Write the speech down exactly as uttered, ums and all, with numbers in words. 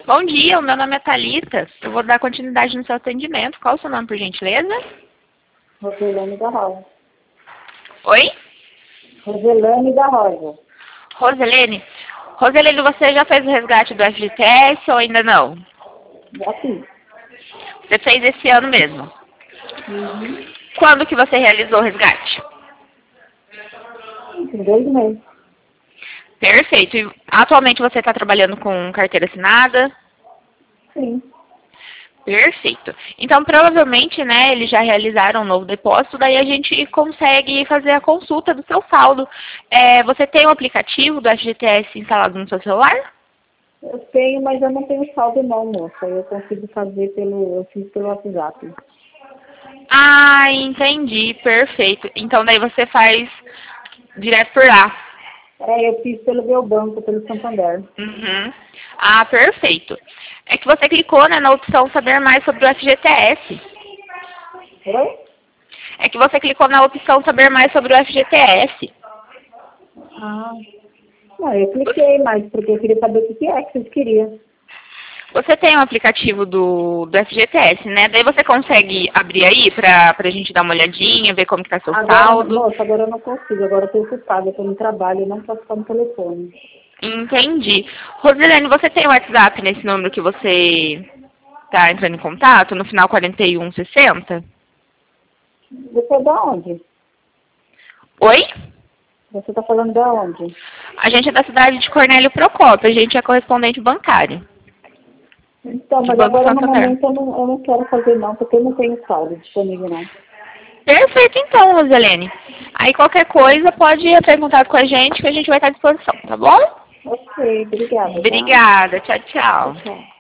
Bom dia, o meu nome é Thalita. Eu vou dar continuidade no seu atendimento. Qual o seu nome, por gentileza? Roselane da Rosa. Oi? Roselane da Rosa. Roselene. Roselene, você já fez o resgate do F G T S ou ainda não? Já fiz. Você fez esse ano mesmo. Uhum. Quando que você realizou o resgate? Em dois meses. Perfeito. E atualmente você está trabalhando com carteira assinada? Sim. Perfeito. Então, provavelmente, né, eles já realizaram um novo depósito, daí a gente consegue fazer a consulta do seu saldo. É, você tem o aplicativo do F G T S instalado no seu celular? Eu tenho, mas eu não tenho saldo não, moça. Eu consigo fazer pelo, eu fiz pelo WhatsApp. Ah, entendi. Perfeito. Então, daí você faz direto por lá. É, eu fiz pelo meu banco, pelo Santander. Uhum. Ah, perfeito. É que você clicou, né, na opção saber mais sobre o F G T S. Oi? É que você clicou na opção saber mais sobre o F G T S. Ah. Não, eu cliquei, mas porque eu queria saber o que que é que vocês queriam. Você tem o aplicativo do, do F G T S, né? Daí você consegue abrir aí pra, pra gente dar uma olhadinha, ver como que tá seu Agora, saldo. moça, agora eu não consigo. Agora eu tô ocupada, eu tô no trabalho, eu não posso ficar no telefone. Entendi. Rosilene, você tem o WhatsApp nesse número que você tá entrando em contato, no final quarenta e um sessenta? Você é da onde? Oi? Você tá falando da onde? A gente é da cidade de Cornélio Procópio, a gente é correspondente bancário. Então, De mas Banco agora no Santander. momento eu não, eu não quero fazer não, porque eu não tenho saldo disponível não. Perfeito então, Rosilene. Aí qualquer coisa pode entrar em contato com a gente que a gente vai estar à disposição, tá bom? Ok, obrigada, tá? Obrigada. Tchau, Tchau, tchau. tchau.